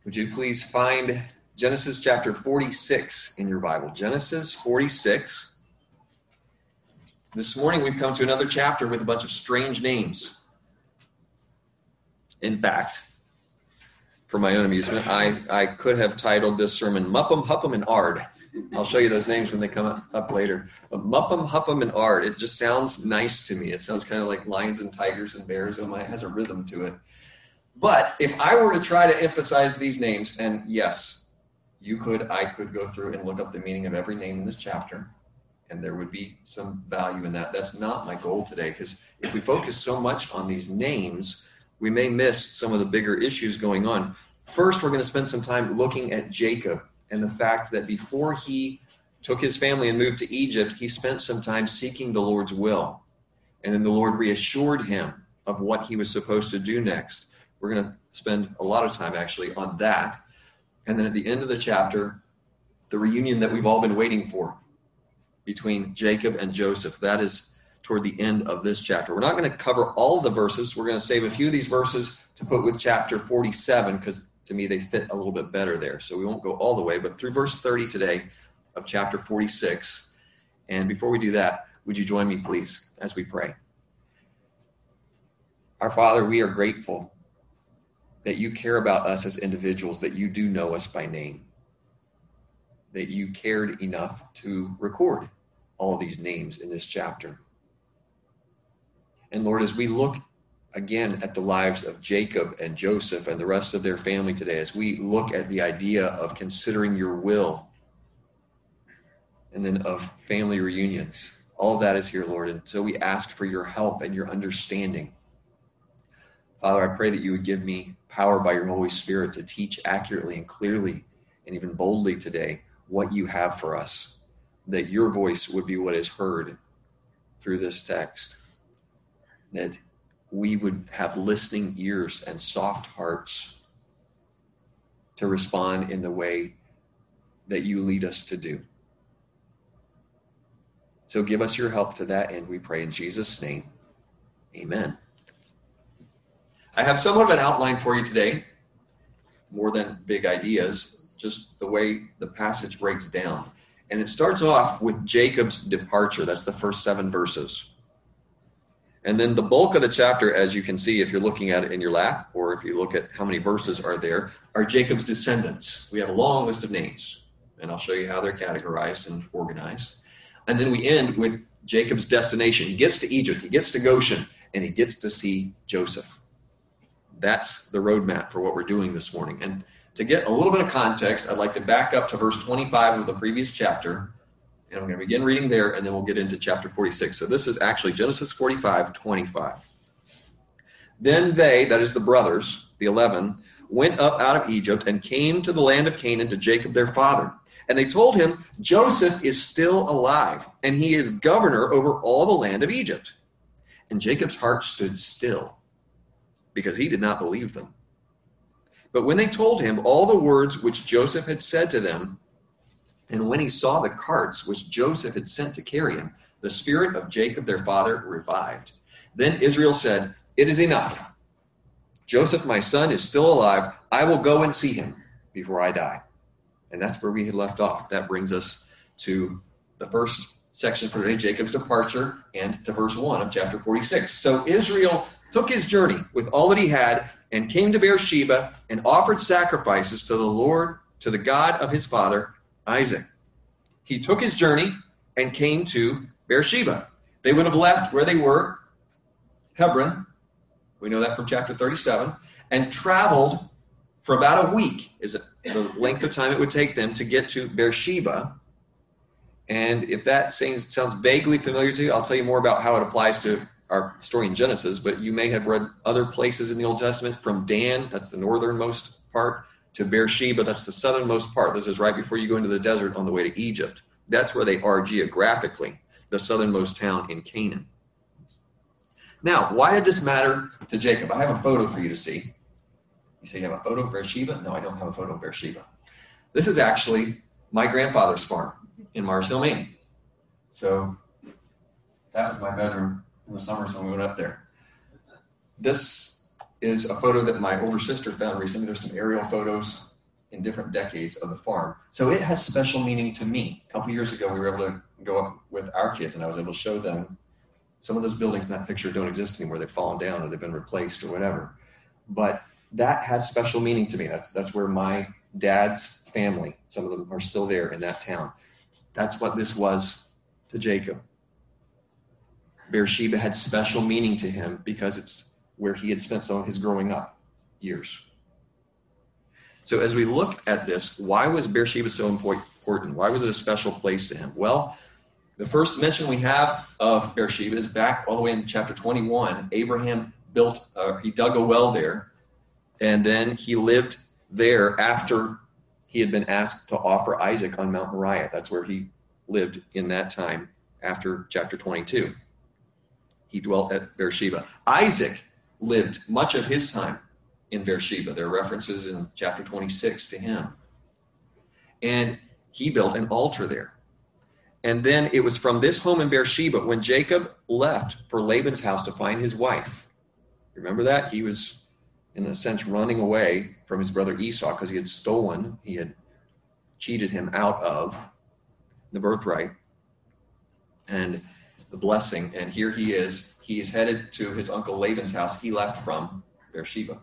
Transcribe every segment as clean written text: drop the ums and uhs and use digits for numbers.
Would you please find Genesis chapter 46 in your Bible? Genesis 46. This morning we've come to another chapter with a bunch of strange names. In fact, for my own amusement, I could have titled this sermon Muppum, Huppum, and Ard. I'll show you those names when they come up later. But Muppum, Huppum, and Ard, it just sounds nice to me. It sounds kind of like lions and tigers and bears. It has a rhythm to it. But if I were to try to emphasize these names, and yes, I could go through and look up the meaning of every name in this chapter, and there would be some value in that. That's not my goal today, because if we focus so much on these names, we may miss some of the bigger issues going on. First, we're going to spend some time looking at Jacob and the fact that before he took his family and moved to Egypt, he spent some time seeking the Lord's will. And then the Lord reassured him of what he was supposed to do next. We're going to spend a lot of time actually on that. And then at the end of the chapter, the reunion that we've all been waiting for between Jacob and Joseph. That is toward the end of this chapter. We're not going to cover all the verses. We're going to save a few of these verses to put with chapter 47 because to me they fit a little bit better there. So we won't go all the way, but through verse 30 today of chapter 46. And before we do that, would you join me please as we pray? Our Father, we are grateful that you care about us as individuals, that you do know us by name, that you cared enough to record all of these names in this chapter. And Lord, as we look again at the lives of Jacob and Joseph and the rest of their family today, as we look at the idea of considering your will and then of family reunions, all of that is here, Lord. And so we ask for your help and your understanding. Father, I pray that you would give me power by your Holy Spirit to teach accurately and clearly and even boldly today what you have for us, that your voice would be what is heard through this text, that we would have listening ears and soft hearts to respond in the way that you lead us to do. So give us your help to that end, we pray in Jesus' name. Amen. I have somewhat of an outline for you today, more than big ideas, just the way the passage breaks down. And it starts off with Jacob's departure. That's the first 7 verses. And then the bulk of the chapter, as you can see if you're looking at it in your lap, or if you look at how many verses are there, are Jacob's descendants. We have a long list of names, and I'll show you how they're categorized and organized. And then we end with Jacob's destination. He gets to Egypt, he gets to Goshen, and he gets to see Joseph. That's the roadmap for what we're doing this morning. And to get a little bit of context, I'd like to back up to verse 25 of the previous chapter. And I'm going to begin reading there, and then we'll get into chapter 46. So this is actually Genesis 45:25. Then they, that is the brothers, the 11, went up out of Egypt and came to the land of Canaan to Jacob their father. And they told him, Joseph is still alive, and he is governor over all the land of Egypt. And Jacob's heart stood still, because he did not believe them. But when they told him all the words which Joseph had said to them, and when he saw the carts which Joseph had sent to carry him, the spirit of Jacob their father revived. Then Israel said, it is enough. Joseph, my son, is still alive. I will go and see him before I die. And that's where we had left off. That brings us to the first section for today, Jacob's departure, and to verse 1 of chapter 46. So Israel took his journey with all that he had and came to Beersheba and offered sacrifices to the Lord, to the God of his father, Isaac. He took his journey and came to Beersheba. They would have left where they were, Hebron, we know that from chapter 37, and traveled for about a week, is the length of time it would take them to get to Beersheba. And if that sounds vaguely familiar to you, I'll tell you more about how it applies to our story in Genesis, but you may have read other places in the Old Testament, from Dan, that's the northernmost part, to Beersheba, that's the southernmost part. This is right before you go into the desert on the way to Egypt. That's where they are geographically, the southernmost town in Canaan. Now, why did this matter to Jacob? I have a photo for you to see. You say you have a photo of Beersheba? No, I don't have a photo of Beersheba. This is actually my grandfather's farm in Mars Hill, Maine. So that was my bedroom in the summers when we went up there. This is a photo that my older sister found recently. There's some aerial photos in different decades of the farm. So it has special meaning to me. A couple years ago, we were able to go up with our kids, and I was able to show them some of those buildings in that picture don't exist anymore. They've fallen down or they've been replaced or whatever. But that has special meaning to me. That's where my dad's family, some of them are still there in that town. That's what this was to Jacob. Beersheba had special meaning to him because it's where he had spent some of his growing up years. So as we look at this, why was Beersheba so important? Why was it a special place to him? Well, the first mention we have of Beersheba is back all the way in chapter 21. Abraham he dug a well there, and then he lived there after he had been asked to offer Isaac on Mount Moriah. That's where he lived in that time after chapter 22. He dwelt at Beersheba. Isaac lived much of his time in Beersheba. There are references in chapter 26 to him. And he built an altar there. And then it was from this home in Beersheba when Jacob left for Laban's house to find his wife. Remember that? He was, in a sense, running away from his brother Esau because he had cheated him out of the birthright and the blessing. And here he is headed to his uncle Laban's house. He left from Beersheba.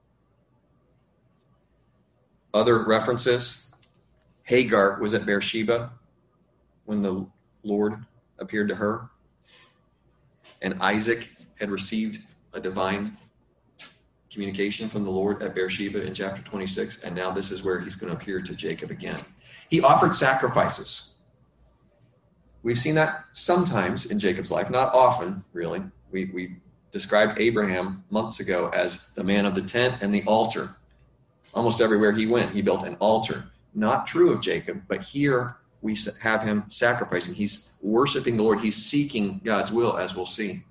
Other references, Hagar was at Beersheba when the Lord appeared to her. And Isaac had received a divine communication from the Lord at Beersheba in chapter 26. And now this is where he's going to appear to Jacob again. He offered sacrifices. We've seen that sometimes in Jacob's life, not often, really. We described Abraham months ago as the man of the tent and the altar. Almost everywhere he went, he built an altar. Not true of Jacob, but here we have him sacrificing. He's worshiping the Lord. He's seeking God's will, as we'll see.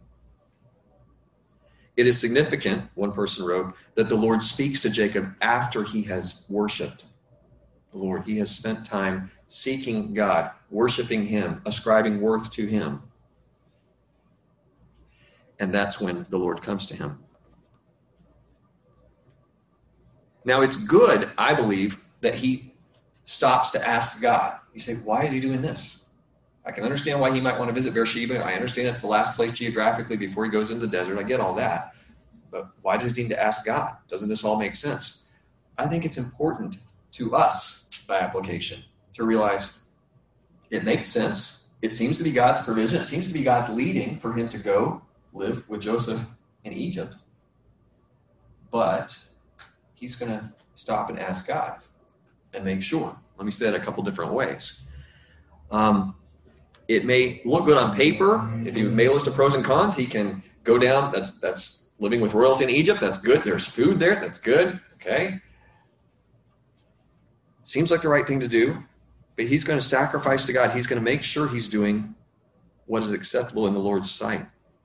It is significant, one person wrote, that the Lord speaks to Jacob after he has worshiped the Lord. He has spent time seeking God, worshiping him, ascribing worth to him. And that's when the Lord comes to him. Now, it's good, I believe, that he stops to ask God. You say, why is he doing this? I can understand why he might want to visit Beersheba. I understand it's the last place geographically before he goes into the desert. I get all that. But why does he need to ask God? Doesn't this all make sense? I think it's important to us, by application, to realize it makes sense. It seems to be God's provision. It seems to be God's leading for him to go live with Joseph in Egypt. But he's going to stop and ask God and make sure. Let me say that a couple different ways. It may look good on paper. If you make a list of pros and cons, he can go down. That's living with royalty in Egypt. That's good. There's food there. That's good. Okay. Seems like the right thing to do. But he's going to sacrifice to God. He's going to make sure he's doing what is acceptable in the Lord's sight.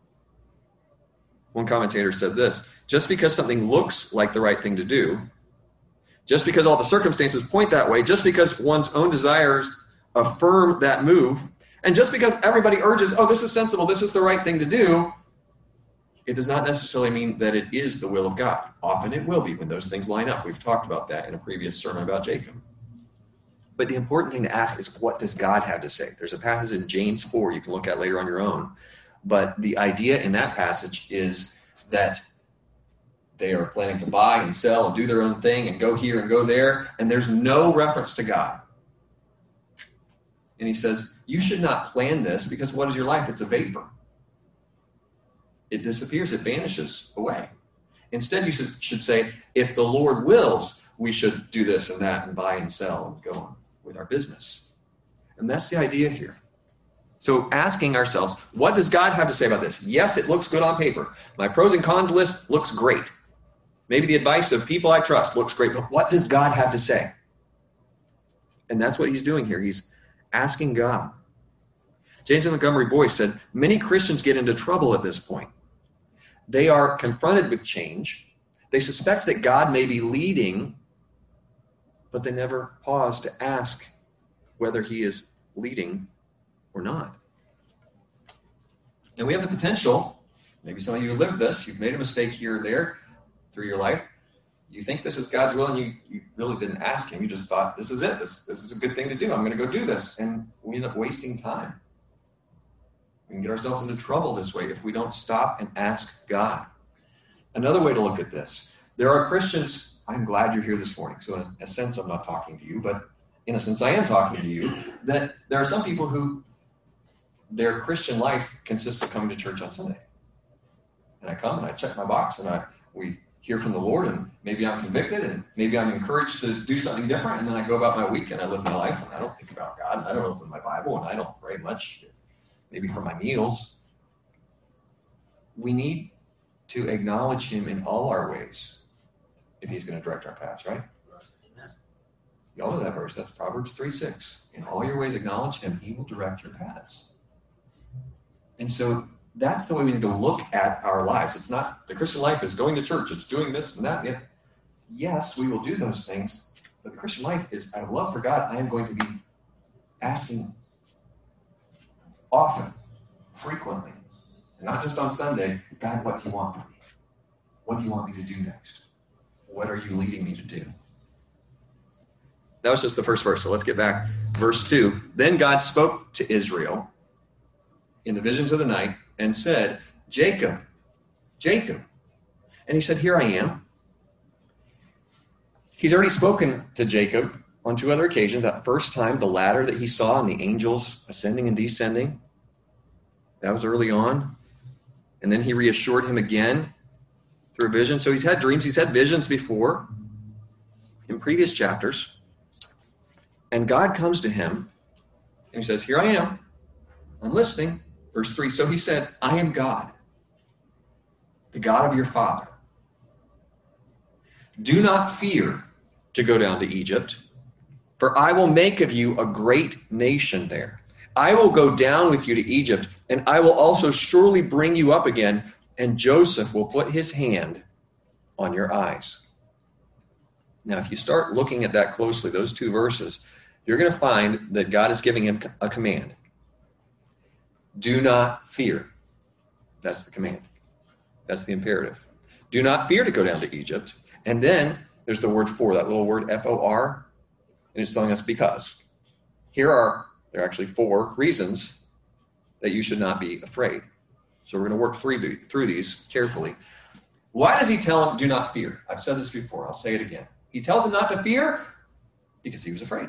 One commentator said this: just because something looks like the right thing to do, just because all the circumstances point that way, just because one's own desires affirm that move, and just because everybody urges, oh, this is sensible, this is the right thing to do, it does not necessarily mean that it is the will of God. Often it will be when those things line up. We've talked about that in a previous sermon about Jacob. But the important thing to ask is, what does God have to say? There's a passage in James 4 you can look at later on your own. But the idea in that passage is that they are planning to buy and sell and do their own thing and go here and go there, and there's no reference to God. And he says, you should not plan this, because what is your life? It's a vapor. It disappears. It vanishes away. Instead, you should say, if the Lord wills, we should do this and that and buy and sell and go on with our business. And that's the idea here. So asking ourselves, what does God have to say about this? Yes, it looks good on paper. My pros and cons list looks great. Maybe the advice of people I trust looks great, but what does God have to say? And that's what he's doing here. He's asking God. James Montgomery Boyce said, many Christians get into trouble at this point. They are confronted with change. They suspect that God may be leading, but they never pause to ask whether he is leading or not. And we have the potential, maybe some of you have lived this, you've made a mistake here or there through your life. You think this is God's will and you really didn't ask him. You just thought, this is it. This is a good thing to do. I'm going to go do this. And we end up wasting time. We can get ourselves into trouble this way if we don't stop and ask God. Another way to look at this, there are Christians, I'm glad you're here this morning. So in a sense, I'm not talking to you, but in a sense, I am talking to you, that there are some people who their Christian life consists of coming to church on Sunday. And I come and I check my box and we hear from the Lord, and maybe I'm convicted and maybe I'm encouraged to do something different. And then I go about my week and I live my life and I don't think about God and I don't open my Bible and I don't pray much, maybe for my meals. We need to acknowledge him in all our ways if he's going to direct our paths, right? You all know that verse. That's Proverbs 3:6. In all your ways acknowledge him, he will direct your paths. And so that's the way we need to look at our lives. It's not, the Christian life is going to church, it's doing this and that. Yes, we will do those things, but the Christian life is, out of love for God, I am going to be asking often, frequently, and not just on Sunday, God, what do you want from me? What do you want me to do next? What are you leading me to do? That was just the first verse, so let's get back. Verse 2, then God spoke to Israel in the visions of the night and said, Jacob, Jacob. And he said, here I am. He's already spoken to Jacob on 2 other occasions. That first time, the ladder that he saw and the angels ascending and descending, that was early on. And then he reassured him again through a vision. So he's had dreams, he's had visions before in previous chapters. And God comes to him and he says, here I am. I'm listening. Verse 3, so he said, I am God, the God of your father. Do not fear to go down to Egypt, for I will make of you a great nation there. I will go down with you to Egypt, and I will also surely bring you up again, and Joseph will put his hand on your eyes. Now, if you start looking at that closely, those 2 verses, you're going to find that God is giving him a command. Do not fear. That's the command. That's the imperative. Do not fear to go down to Egypt. And then there's the word for, that little word F-O-R, and it's telling us because. There are actually 4 reasons that you should not be afraid. So we're going to work through these carefully. Why does he tell him, do not fear? I've said this before. I'll say it again. He tells him not to fear because he was afraid.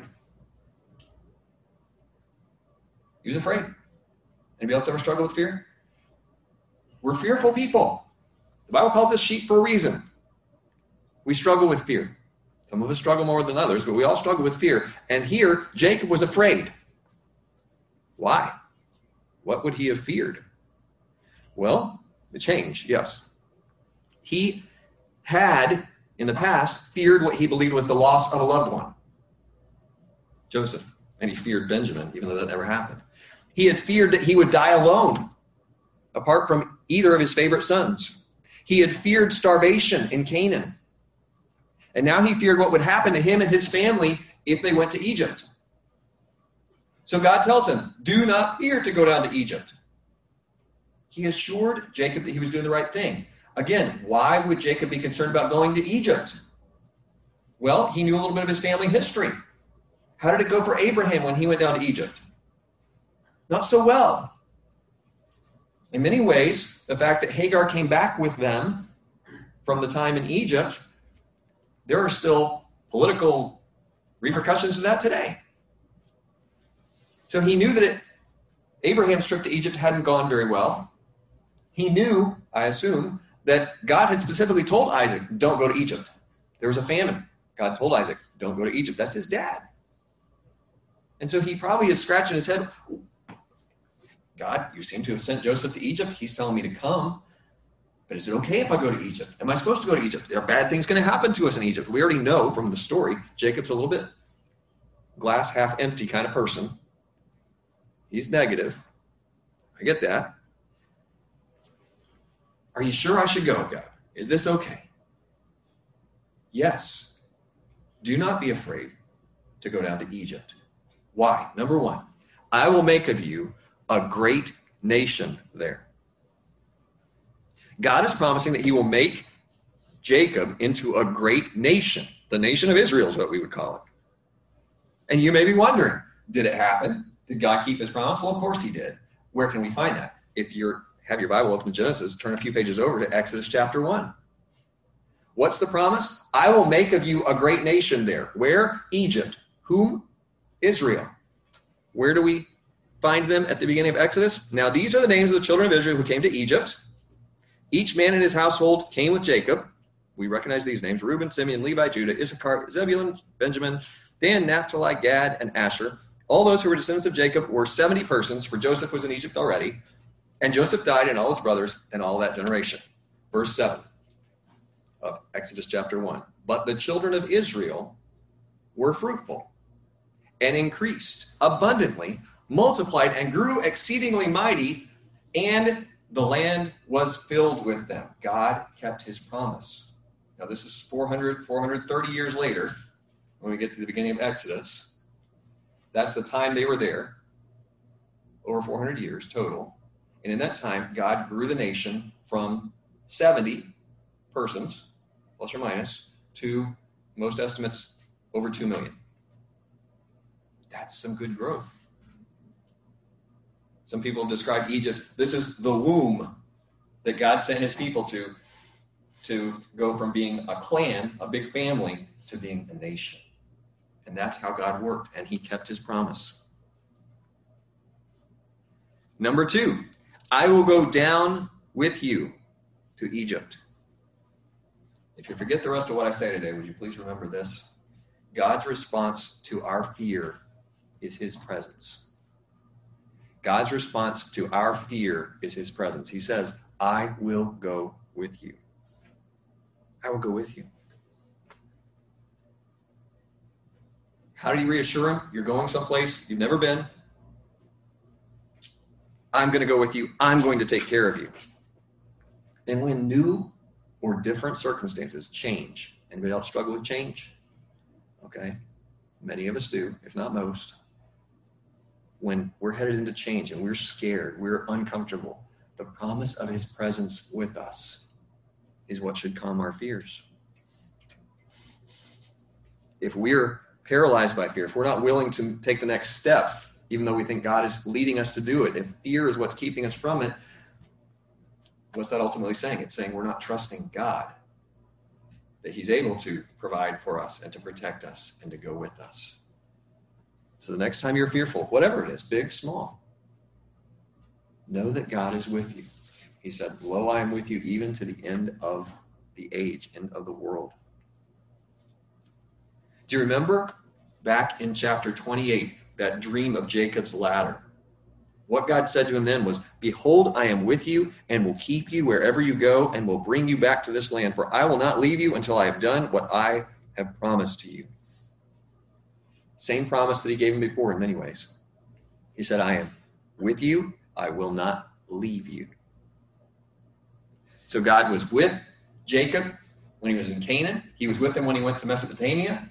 He was afraid. Anybody else ever struggle with fear? We're fearful people. The Bible calls us sheep for a reason. We struggle with fear. Some of us struggle more than others, but we all struggle with fear. And here, Jacob was afraid. Why? What would he have feared? Well, the change, yes. He had, in the past, feared what he believed was the loss of a loved one. Joseph. And he feared Benjamin, even though that never happened. He had feared that he would die alone, apart from either of his favorite sons. He had feared starvation in Canaan. And now he feared what would happen to him and his family if they went to Egypt. So God tells him, do not fear to go down to Egypt. He assured Jacob that he was doing the right thing. Again, why would Jacob be concerned about going to Egypt? Well, he knew a little bit of his family history. How did it go for Abraham when he went down to Egypt? Not so well. In many ways, the fact that Hagar came back with them from the time in Egypt, there are still political repercussions of that today. So he knew that Abraham's trip to Egypt hadn't gone very well. He knew, I assume, that God had specifically told Isaac, don't go to Egypt. There was a famine. God told Isaac, don't go to Egypt. That's his dad. And so he probably is scratching his head. God, you seem to have sent Joseph to Egypt. He's telling me to come. But is it okay if I go to Egypt? Am I supposed to go to Egypt? Are bad things going to happen to us in Egypt? We already know from the story, Jacob's a little bit glass half empty kind of person. He's negative. I get that. Are you sure I should go, God? Is this okay? Yes. Do not be afraid to go down to Egypt. Why? Number 1, I will make of you a great nation there. God is promising that he will make Jacob into a great nation. The nation of Israel is what we would call it. And you may be wondering, did it happen? Did God keep his promise? Well, of course he did. Where can we find that? If you have your Bible open to Genesis, turn a few pages over to Exodus chapter 1. What's the promise? I will make of you a great nation there. Where? Egypt. Whom? Israel. Where do we find them at the beginning of Exodus? Now these are the names of the children of Israel who came to Egypt. Each man in his household came with Jacob. We recognize these names: Reuben, Simeon, Levi, Judah, Issachar, Zebulun, Benjamin, Dan, Naphtali, Gad, and Asher. All those who were descendants of Jacob were 70 persons, for Joseph was in Egypt already. And Joseph died, and all his brothers, and all that generation. Verse 7 of Exodus chapter 1. But the children of Israel were fruitful and increased abundantly, multiplied and grew exceedingly mighty, and the land was filled with them. God kept his promise. Now this is 430 years later, when we get to the beginning of Exodus. That's the time they were there, over 400 years total. And in that time, God grew the nation from 70 persons, plus or minus, to most estimates over 2 million. That's some good growth. Some people describe Egypt, this is the womb that God sent his people to go from being a clan, a big family, to being a nation. And that's how God worked, and he kept his promise. Number 2, I will go down with you to Egypt. If you forget the rest of what I say today, would you please remember this? God's response to our fear is his presence. God's response to our fear is his presence. He says, I will go with you. I will go with you. How did he reassure him? You're going someplace you've never been. I'm going to go with you. I'm going to take care of you. And when new or different circumstances change, anybody else struggle with change? Okay. Many of us do, if not most. When we're headed into change and we're scared, we're uncomfortable, the promise of his presence with us is what should calm our fears. If we're paralyzed by fear, if we're not willing to take the next step, even though we think God is leading us to do it, if fear is what's keeping us from it, what's that ultimately saying? It's saying we're not trusting God, that he's able to provide for us and to protect us and to go with us. So the next time you're fearful, whatever it is, big, small, know that God is with you. He said, lo, I am with you even to the end of the age, end of the world. Do you remember back in chapter 28, that dream of Jacob's ladder? What God said to him then was, behold, I am with you and will keep you wherever you go and will bring you back to this land, for I will not leave you until I have done what I have promised to you. Same promise that he gave him before in many ways. He said, I am with you. I will not leave you. So God was with Jacob when he was in Canaan. He was with him when he went to Mesopotamia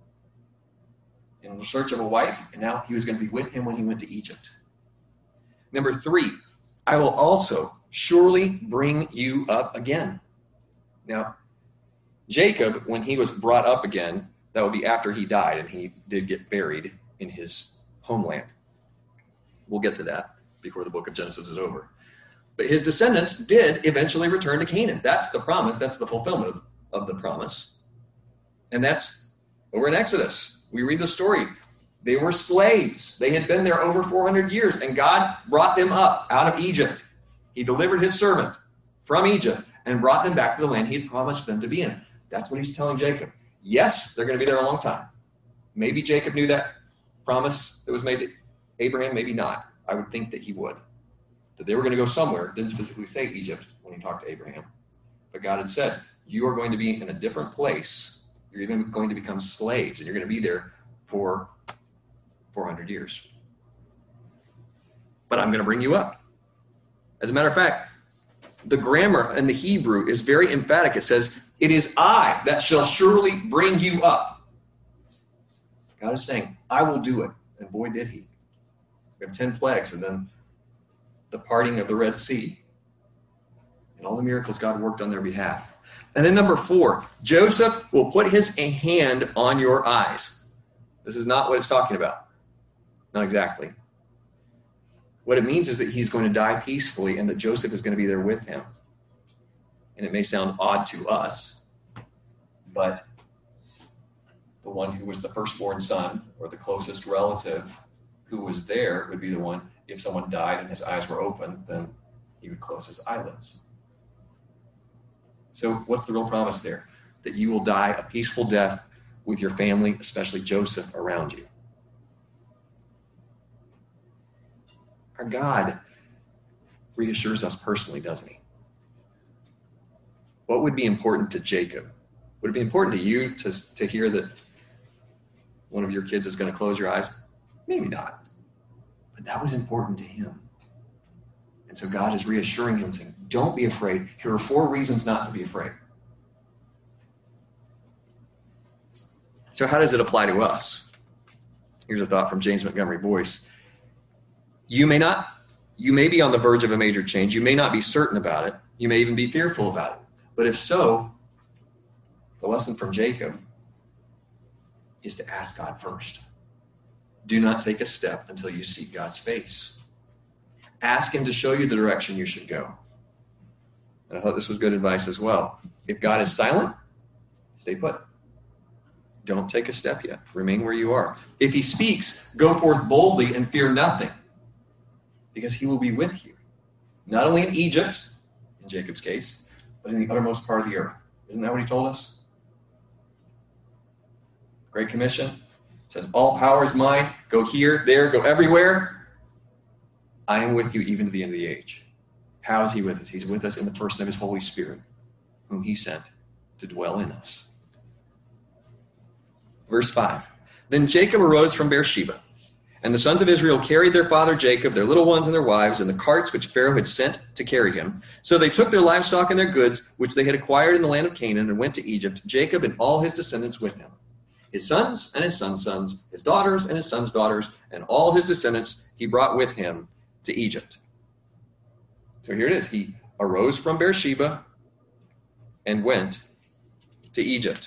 in search of a wife. And now he was going to be with him when he went to Egypt. Number 3, I will also surely bring you up again. Now, Jacob, when he was brought up again, that would be after he died, and he did get buried in his homeland. We'll get to that before the book of Genesis is over. But his descendants did eventually return to Canaan. That's the promise. That's the fulfillment of the promise. And that's over in Exodus. We read the story. They were slaves. They had been there over 400 years, and God brought them up out of Egypt. He delivered his servant from Egypt and brought them back to the land he had promised them to be in. That's what he's telling Jacob. Yes, they're going to be there a long time. Maybe Jacob knew that promise that was made to Abraham, maybe not. I would think that he would. That they were going to go somewhere. Didn't specifically say Egypt when he talked to Abraham. But God had said, you are going to be in a different place. You're even going to become slaves, and you're going to be there for 400 years. But I'm going to bring you up. As a matter of fact, the grammar in the Hebrew is very emphatic. It says, it is I that shall surely bring you up. God is saying, I will do it. And boy, did he. We have 10 plagues and then the parting of the Red Sea. And all the miracles God worked on their behalf. And then number 4, Joseph will put his hand on your eyes. This is not what it's talking about. Not exactly. What it means is that he's going to die peacefully and that Joseph is going to be there with him. And it may sound odd to us, but the one who was the firstborn son or the closest relative who was there would be the one, if someone died and his eyes were open, then he would close his eyelids. So what's the real promise there? That you will die a peaceful death with your family, especially Joseph, around you. Our God reassures us personally, doesn't he? What would be important to Jacob? Would it be important to you to hear that one of your kids is going to close your eyes? Maybe not. But that was important to him. And so God is reassuring him, saying, don't be afraid. Here are 4 reasons not to be afraid. So how does it apply to us? Here's a thought from James Montgomery Boyce. You may be on the verge of a major change. You may not be certain about it. You may even be fearful about it. But if so, the lesson from Jacob is to ask God first. Do not take a step until you see God's face. Ask him to show you the direction you should go. And I thought this was good advice as well. If God is silent, stay put. Don't take a step yet. Remain where you are. If he speaks, go forth boldly and fear nothing, because he will be with you. Not only in Egypt, in Jacob's case, but in the uttermost part of the earth. Isn't that what he told us? Great Commission says, all power is mine. Go here, there, go everywhere. I am with you even to the end of the age. How is he with us? He's with us in the person of his Holy Spirit, whom he sent to dwell in us. Verse 5. Then Jacob arose from Beersheba, and the sons of Israel carried their father Jacob, their little ones and their wives, in the carts which Pharaoh had sent to carry him. So they took their livestock and their goods, which they had acquired in the land of Canaan, and went to Egypt, Jacob and all his descendants with him. His sons and his sons' sons, his daughters and his sons' daughters, and all his descendants he brought with him to Egypt. So here it is. He arose from Beersheba and went to Egypt.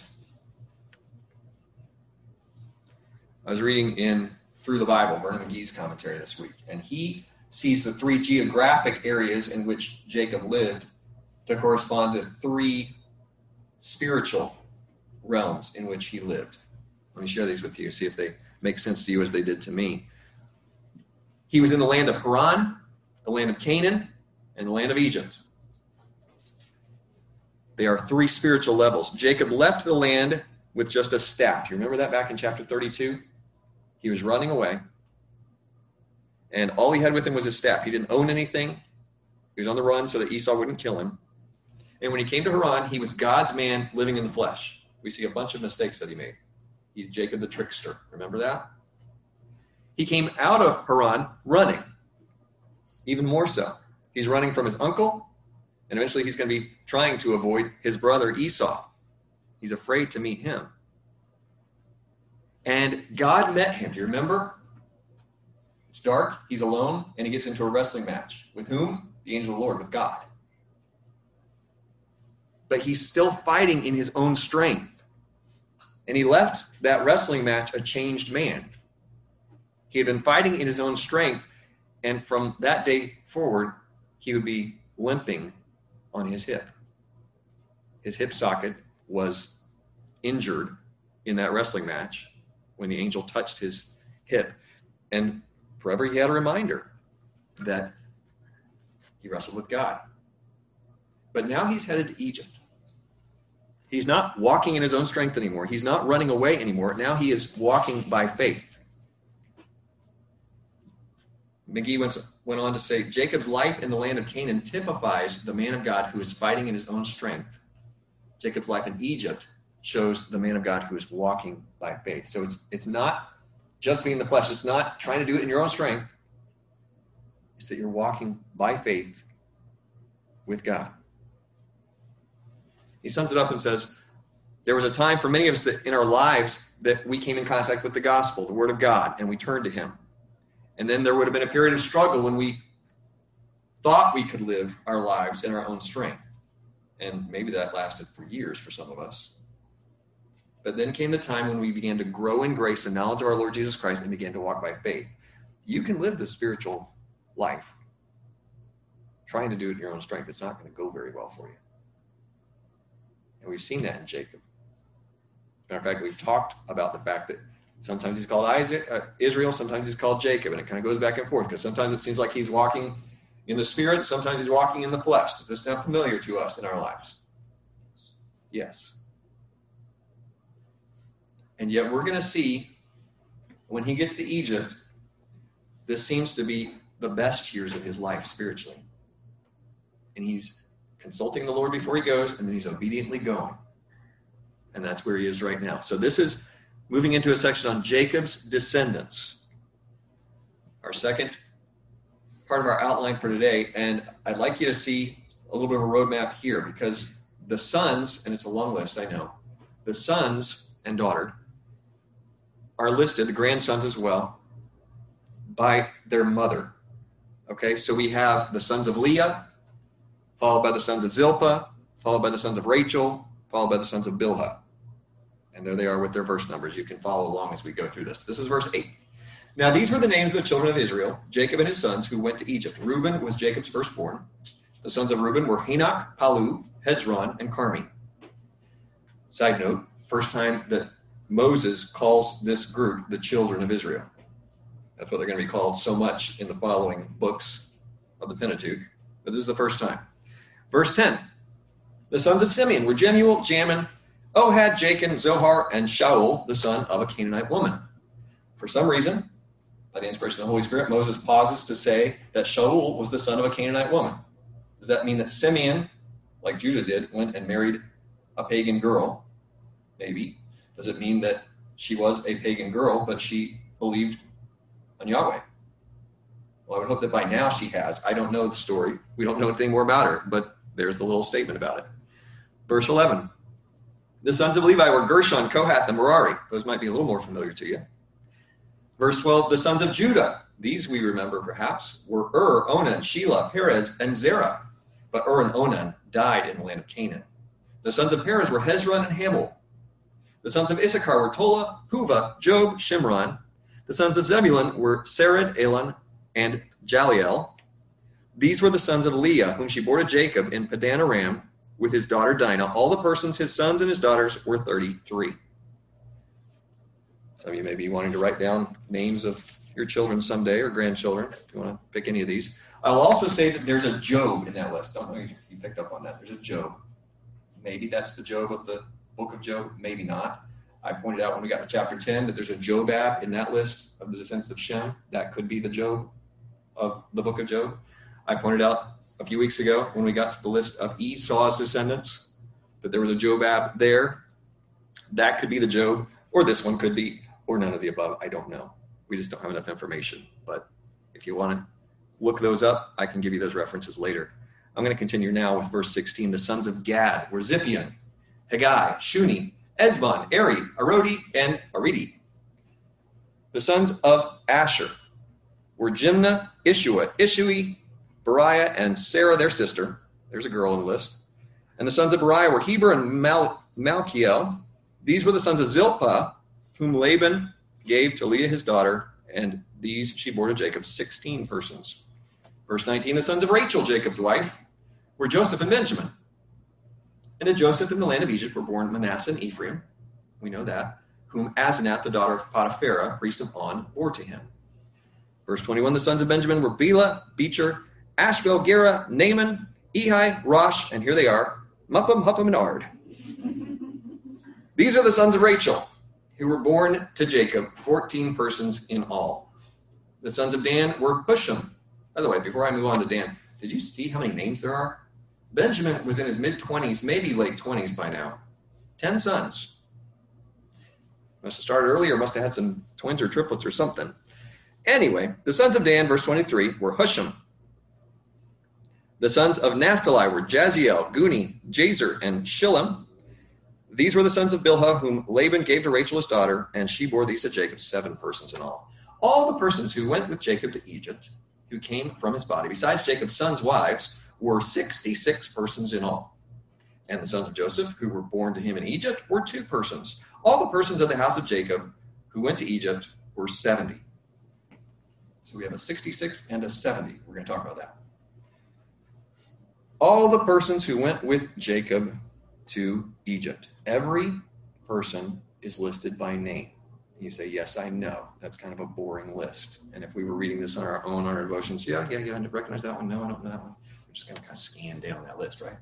I was reading in Through the Bible, Vernon McGee's commentary this week, and he sees the 3 geographic areas in which Jacob lived to correspond to 3 spiritual realms in which he lived. Let me share these with you, see if they make sense to you as they did to me. He was in the land of Haran, the land of Canaan, and the land of Egypt. They are 3 spiritual levels. Jacob left the land with just a staff. You remember that back in chapter 32? He was running away, and all he had with him was his staff. He didn't own anything. He was on the run so that Esau wouldn't kill him. And when he came to Haran, he was God's man living in the flesh. We see a bunch of mistakes that he made. He's Jacob the trickster. Remember that? He came out of Haran running, even more so. He's running from his uncle, and eventually he's going to be trying to avoid his brother Esau. He's afraid to meet him. And God met him. Do you remember? It's dark, he's alone, and he gets into a wrestling match. With whom? The angel of the Lord, with God. But he's still fighting in his own strength. And he left that wrestling match a changed man. He had been fighting in his own strength, and from that day forward, he would be limping on his hip. His hip socket was injured in that wrestling match when the angel touched his hip. And forever he had a reminder that he wrestled with God. But now he's headed to Egypt. He's not walking in his own strength anymore. He's not running away anymore. Now he is walking by faith. McGee went on to say, Jacob's life in the land of Canaan typifies the man of God who is fighting in his own strength. Jacob's life in Egypt shows the man of God who is walking by faith. So it's not just being the flesh. It's not trying to do it in your own strength. It's that you're walking by faith with God. He sums it up and says, there was a time for many of us that in our lives that we came in contact with the gospel, the word of God, and we turned to him. And then there would have been a period of struggle when we thought we could live our lives in our own strength. And maybe that lasted for years for some of us. But then came the time when we began to grow in grace and knowledge of our Lord Jesus Christ and began to walk by faith. You can live the spiritual life. Trying to do it in your own strength, it's not going to go very well for you. And we've seen that in Jacob. As a matter of fact, we've talked about the fact that sometimes he's called Israel, sometimes he's called Jacob, and it kind of goes back and forth because sometimes it seems like he's walking in the spirit, sometimes he's walking in the flesh. Does this sound familiar to us in our lives? Yes. And yet we're going to see when he gets to Egypt, this seems to be the best years of his life spiritually. And he's consulting the Lord before he goes, and then he's obediently going. And that's where he is right now. So this is moving into a section on Jacob's descendants. Our second part of our outline for today. And I'd like you to see a little bit of a roadmap here because the sons, and it's a long list, I know, the sons and daughter are listed, the grandsons as well, by their mother. Okay, so we have the sons of Leah, followed by the sons of Zilpah, followed by the sons of Rachel, followed by the sons of Bilhah. And there they are with their verse numbers. You can follow along as we go through this. This is verse 8. Now these were the names of the children of Israel, Jacob and his sons, who went to Egypt. Reuben was Jacob's firstborn. The sons of Reuben were Hanok, Palu, Hezron, and Carmi. Side note, first time that Moses calls this group the children of Israel. That's what they're going to be called so much in the following books of the Pentateuch. But this is the first time. Verse 10. The sons of Simeon were Jemuel, Jamin, Ohad, Jachin, Zohar, and Shaul, the son of a Canaanite woman. For some reason, by the inspiration of the Holy Spirit, Moses pauses to say that Shaul was the son of a Canaanite woman. Does that mean that Simeon, like Judah did, went and married a pagan girl? Maybe. Does it mean that she was a pagan girl, but she believed on Yahweh? Well, I would hope that by now she has. I don't know the story. We don't know anything more about her, but there's the little statement about it. Verse 11. The sons of Levi were Gershon, Kohath, and Merari. Those might be a little more familiar to you. Verse 12. The sons of Judah, these we remember perhaps, were Onan, Shelah, Perez, and Zerah. But and Onan died in the land of Canaan. The sons of Perez were Hezron and Hamul. The sons of Issachar were Tola, Puvah, Job, Shimron. The sons of Zebulun were Sered, Elon, and Jaliel. These were the sons of Leah, whom she bore to Jacob in Padan Aram with his daughter Dinah. All the persons, his sons and his daughters, were 33. Some of you may be wanting to write down names of your children someday or grandchildren, if you want to pick any of these. I will also say that there's a Job in that list. Don't know if you picked up on that. There's a Job. Maybe that's the Job of the book of Job, maybe not. I pointed out when we got to chapter 10 that there's a Jobab in that list of the descendants of Shem. That could be the Job of the book of Job. I pointed out a few weeks ago when we got to the list of Esau's descendants that there was a Jobab there. That could be the Job, or this one could be, or none of the above. I don't know. We just don't have enough information. But if you want to look those up, I can give you those references later. I'm going to continue now with verse 16. The sons of Gad were Ziphion, Haggai, Shuni, Ezbon, Eri, Arodi, and Aridi. The sons of Asher were Jimnah, Ishua, Ishui, Beriah, and Sarah, their sister. There's a girl on the list. And the sons of Beriah were Heber and Malchiel. These were the sons of Zilpah, whom Laban gave to Leah his daughter, and these she bore to Jacob, 16 persons. Verse 19, the sons of Rachel, Jacob's wife, were Joseph and Benjamin. And to Joseph in the land of Egypt were born Manasseh and Ephraim, we know that, whom Asenath, the daughter of Potipharah, priest of On, bore to him. Verse 21, the sons of Benjamin were Bela, Becher, Ashbel, Gera, Naaman, Ehi, Rosh, and here they are, Muppim, Huppim, and Ard. These are the sons of Rachel, who were born to Jacob, 14 persons in all. The sons of Dan were Husham. By the way, before I move on to Dan, did you see how many names there are? Benjamin was in his mid-20s, maybe late 20s by now. 10 sons. Must have started earlier, must have had some twins or triplets or something. Anyway, the sons of Dan, verse 23, were Husham. The sons of Naphtali were Jaziel, Guni, Jazer, and Shillem. These were the sons of Bilhah, whom Laban gave to Rachel his daughter, and she bore these to Jacob, 7 persons in all. All the persons who went with Jacob to Egypt, who came from his body, besides Jacob's sons' wives, were 66 persons in all. And the sons of Joseph, who were born to him in Egypt, were 2 persons. All the persons of the house of Jacob who went to Egypt were 70. So we have a 66 and a 70. We're going to talk about that. All the persons who went with Jacob to Egypt. Every person is listed by name. You say, yes, I know. That's kind of a boring list. And if we were reading this on our own, on our devotions, yeah, I recognize that one. No, I don't know that one. We're just going to kind of scan down that list, right?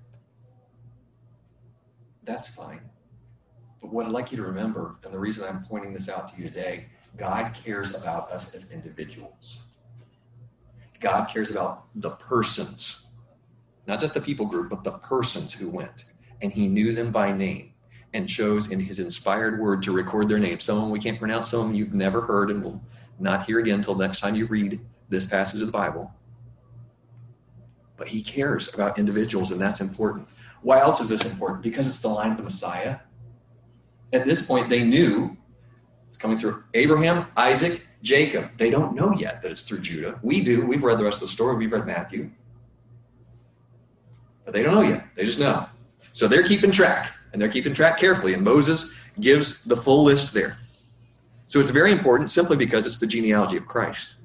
That's fine. But what I'd like you to remember, and the reason I'm pointing this out to you today, God cares about us as individuals. God cares about the persons, not just the people group, but the persons who went. And he knew them by name and chose in his inspired word to record their names. Some of them we can't pronounce, some of them you've never heard and will not hear again until next time you read this passage of the Bible. But he cares about individuals, and that's important. Why else is this important? Because it's the line of the Messiah. At this point, they knew it's coming through Abraham, Isaac, Jacob. They don't know yet that it's through Judah. We do. We've read the rest of the story. We've read Matthew. But they don't know yet. They just know. So they're keeping track, and they're keeping track carefully. And Moses gives the full list there. So it's very important simply because it's the genealogy of Christ.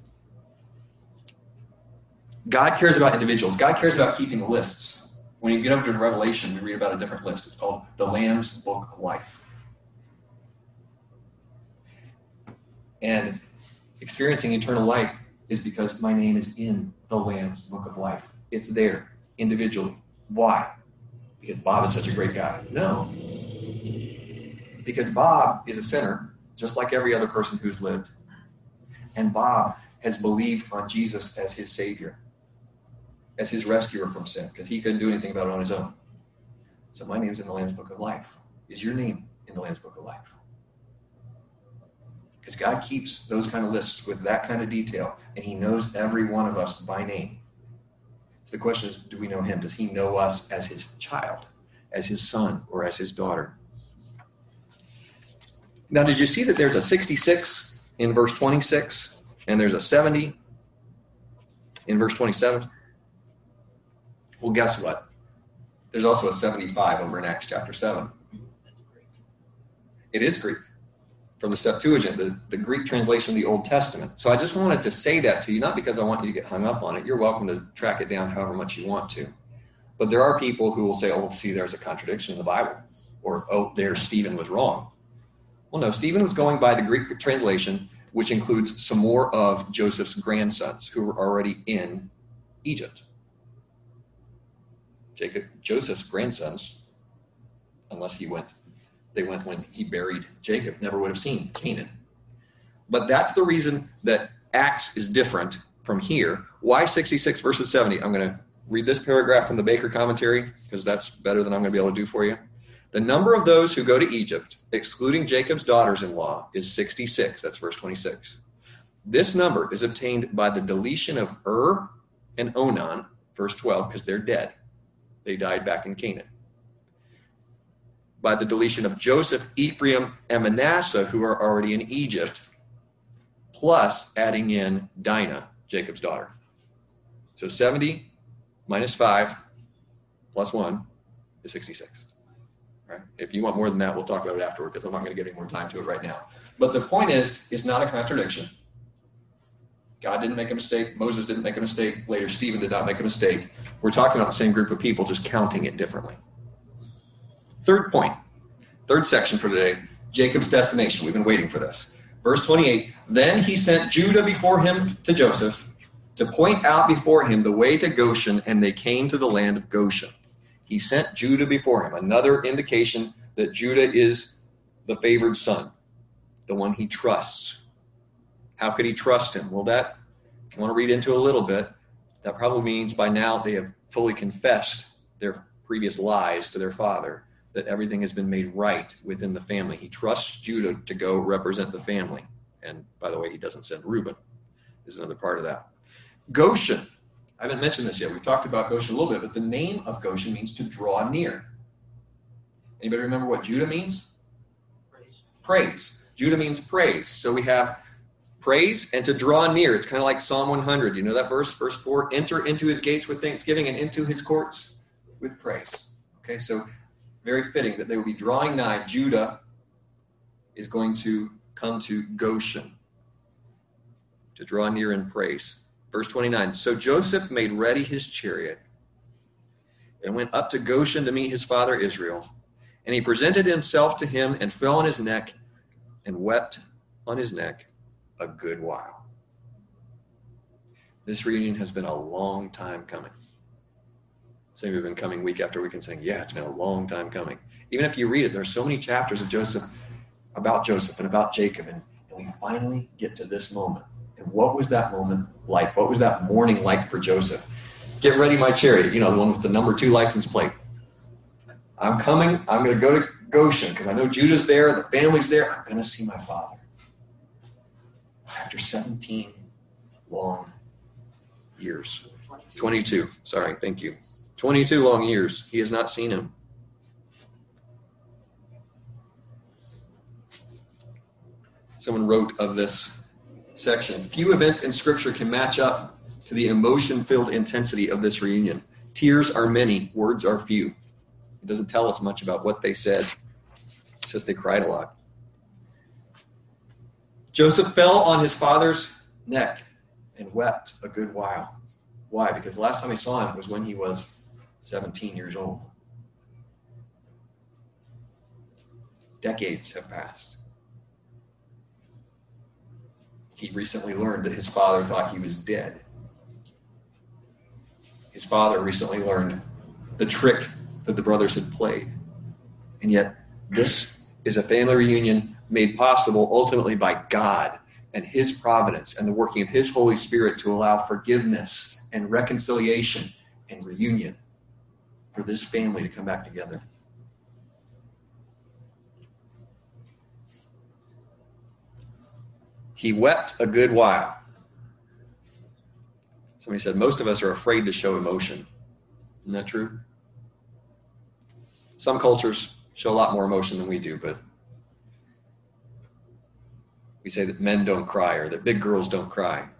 God cares about individuals. God cares about keeping lists. When you get up to Revelation, we read about a different list. It's called the Lamb's Book of Life. And experiencing eternal life is because my name is in the Lamb's Book of Life. It's there, individually. Why? Because Bob is such a great guy? No. Because Bob is a sinner, just like every other person who's lived. And Bob has believed on Jesus as his Savior, as his rescuer from sin, because he couldn't do anything about it on his own. So my name's in the Lamb's Book of Life. Is your name in the Lamb's Book of Life? Because God keeps those kind of lists with that kind of detail, and he knows every one of us by name. So the question is, do we know him? Does he know us as his child, as his son, or as his daughter? Now, did you see that there's a 66 in verse 26, and there's a 70 in verse 27? Well, guess what? There's also a 75 over in Acts chapter 7. It is Greek. From the Septuagint, the Greek translation of the Old Testament. So I just wanted to say that to you, not because I want you to get hung up on it. You're welcome to track it down however much you want to. But there are people who will say, oh, see, there's a contradiction in the Bible. Or, oh, there, Stephen was wrong. Well, no, Stephen was going by the Greek translation, which includes some more of Joseph's grandsons who were already in Egypt. Joseph's grandsons, unless they went when he buried Jacob, never would have seen Canaan. But that's the reason that Acts is different from here. Why 66 verses 70? I'm going to read this paragraph from the Baker commentary because that's better than I'm going to be able to do for you. The number of those who go to Egypt, excluding Jacob's daughters-in-law, is 66. That's verse 26. This number is obtained by the deletion of and Onan, verse 12, because they're dead. They died back in Canaan. By the deletion of Joseph, Ephraim, and Manasseh, who are already in Egypt, plus adding in Dinah, Jacob's daughter. So 70 minus 5 plus 1 is 66. Right? If you want more than that, we'll talk about it afterward because I'm not going to give any more time to it right now. But the point is, it's not a contradiction. God didn't make a mistake. Moses didn't make a mistake. Later, Stephen did not make a mistake. We're talking about the same group of people, just counting it differently. Third point, third section for today, Jacob's destination. We've been waiting for this. Verse 28, then he sent Judah before him to Joseph to point out before him the way to Goshen, and they came to the land of Goshen. He sent Judah before him, another indication that Judah is the favored son, the one he trusts. How could he trust him? Well, that, if you want to read into a little bit, that probably means by now they have fully confessed their previous lies to their father, that everything has been made right within the family. He trusts Judah to go represent the family. And by the way, he doesn't send Reuben. Is another part of that. Goshen. I haven't mentioned this yet. We've talked about Goshen a little bit, but the name of Goshen means to draw near. Anybody remember what Judah means? Praise. Judah means praise. So we have praise and to draw near. It's kind of like Psalm 100. You know that verse? Verse 4, enter into his gates with thanksgiving and into his courts with praise. Okay, so very fitting that they would be drawing nigh. Judah is going to come to Goshen to draw near in praise. Verse 29, so Joseph made ready his chariot and went up to Goshen to meet his father Israel. And he presented himself to him and fell on his neck and wept on his neck a good while. This reunion has been a long time coming. Some of you have been coming week after week and saying, yeah, it's been a long time coming. Even if you read it, there's so many chapters of Joseph and about Jacob, and we finally get to this moment. And what was that moment like? What was that morning like for Joseph? Get ready my chariot, the one with the number 2 license plate. I'm coming. I'm going to go to Goshen because I know Judah's there. The family's there. I'm going to see my father. After 17 long years. 22. Sorry. Thank you. 22 long years. He has not seen him. Someone wrote of this section, few events in Scripture can match up to the emotion-filled intensity of this reunion. Tears are many, words are few. It doesn't tell us much about what they said. It's just they cried a lot. Joseph fell on his father's neck and wept a good while. Why? Because the last time he saw him was when he was 17 years old. Decades have passed. He recently learned that his father thought he was dead. His father recently learned the trick that the brothers had played. And yet, this is a family reunion made possible ultimately by God and his providence and the working of his Holy Spirit to allow forgiveness and reconciliation and reunion for this family to come back together. He wept a good while. Somebody said, most of us are afraid to show emotion. Isn't that true? Some cultures show a lot more emotion than we do, but we say that men don't cry or that big girls don't cry.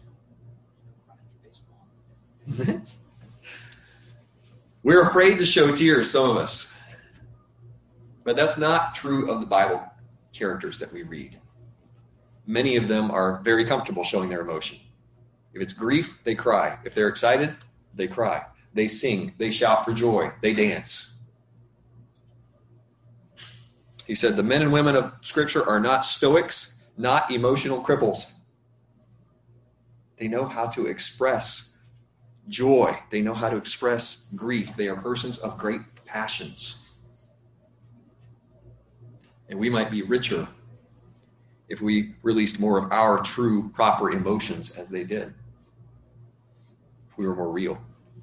We're afraid to show tears, some of us. But that's not true of the Bible characters that we read. Many of them are very comfortable showing their emotion. If it's grief, they cry. If they're excited, they cry. They sing, they shout for joy, they dance. He said the men and women of Scripture are not stoics, not emotional cripples. They know how to express joy. They know how to express grief. They are persons of great passions. And we might be richer if we released more of our true, proper emotions as they did. If we were more real.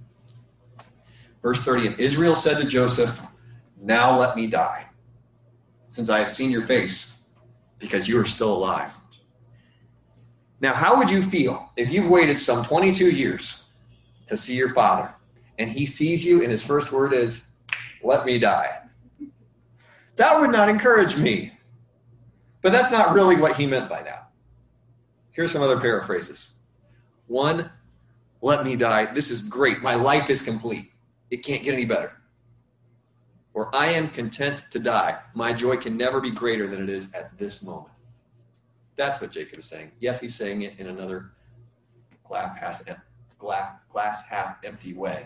Verse 30, and Israel said to Joseph, now let me die, since I have seen your face, because you are still alive. Now, how would you feel if you've waited some 22 years to see your father, and he sees you, and his first word is, let me die? That would not encourage me. But that's not really what he meant by that. Here's some other paraphrases. 1, let me die. This is great. My life is complete. It can't get any better. Or I am content to die. My joy can never be greater than it is at this moment. That's what Jacob is saying. Yes, he's saying it in another glass half empty way.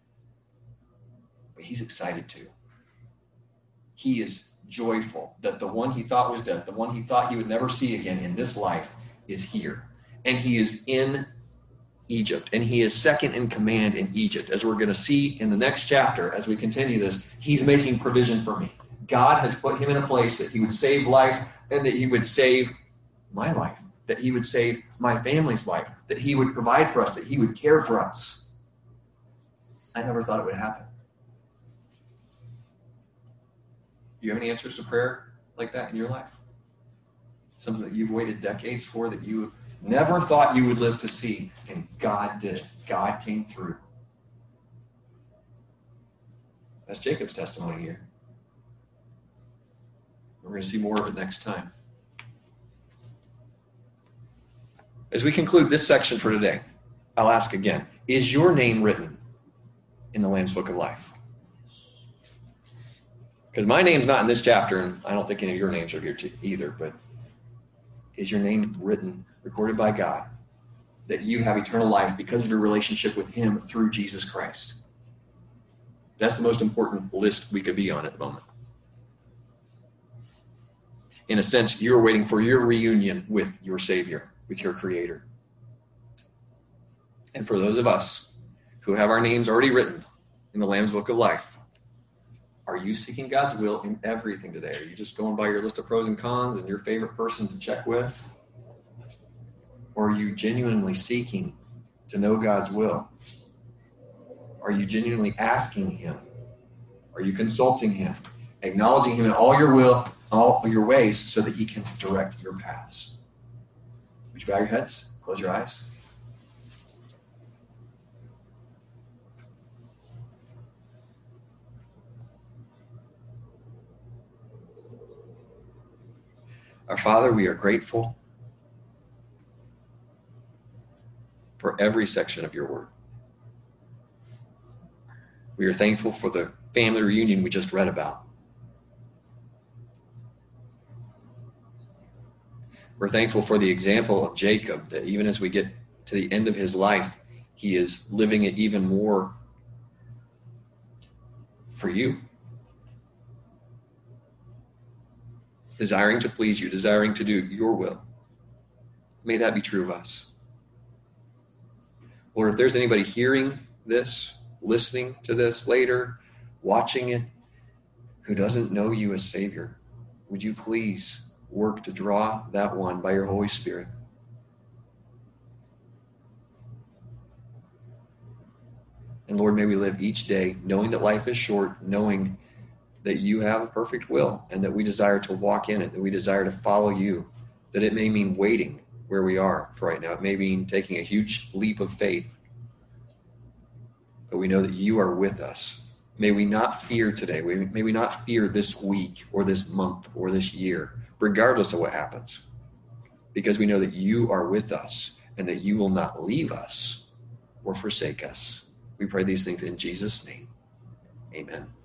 But he's excited too. He is joyful that the one he thought was dead, the one he thought he would never see again in this life, is here. And he is in Egypt. And he is second in command in Egypt. As we're going to see in the next chapter, as we continue this, he's making provision for me. God has put him in a place that he would save life and that he would save my life, that he would save my family's life, that he would provide for us, that he would care for us. I never thought it would happen. Do you have any answers to prayer like that in your life? Something that you've waited decades for, that you never thought you would live to see, and God did. God came through. That's Jacob's testimony here. We're going to see more of it next time. As we conclude this section for today, I'll ask again, is your name written in the Lamb's Book of Life? Because my name's not in this chapter, and I don't think any of your names are here either, but is your name written, recorded by God, that you have eternal life because of your relationship with him through Jesus Christ? That's the most important list we could be on at the moment. In a sense, you're waiting for your reunion with your Savior, with your Creator. And for those of us who have our names already written in the Lamb's Book of Life, are you seeking God's will in everything today? Are you just going by your list of pros and cons and your favorite person to check with? Or are you genuinely seeking to know God's will? Are you genuinely asking him? Are you consulting him? Acknowledging him in all your ways so that he can direct your paths? Would you bow your heads? Close your eyes. Our Father, we are grateful for every section of your word. We are thankful for the family reunion we just read about. We're thankful for the example of Jacob, that even as we get to the end of his life, he is living it even more for you. Desiring to please you, desiring to do your will. May that be true of us. Lord, if there's anybody hearing this, listening to this later, watching it, who doesn't know you as Savior, would you please work to draw that one by your Holy Spirit? And Lord, may we live each day knowing that life is short, knowing that you have a perfect will and that we desire to walk in it, that we desire to follow you, that it may mean waiting where we are for right now. It may mean taking a huge leap of faith, but we know that you are with us. May we not fear today. May we not fear this week or this month or this year, regardless of what happens, because we know that you are with us and that you will not leave us or forsake us. We pray these things in Jesus' name. Amen.